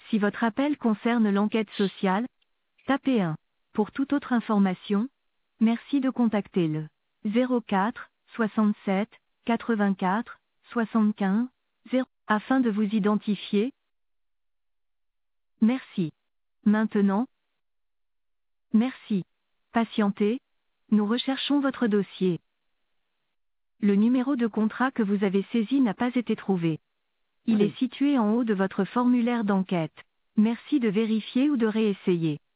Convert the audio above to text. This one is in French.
Si votre appel concerne l'enquête sociale, tapez 1. Pour toute autre information, merci de contacter le 04 67 84 75 0 afin de vous identifier. Merci. Maintenant, merci. Patientez, nous recherchons votre dossier. Le numéro de contrat que vous avez saisi n'a pas été trouvé. Il est situé en haut de votre formulaire d'enquête. Merci de vérifier ou de réessayer.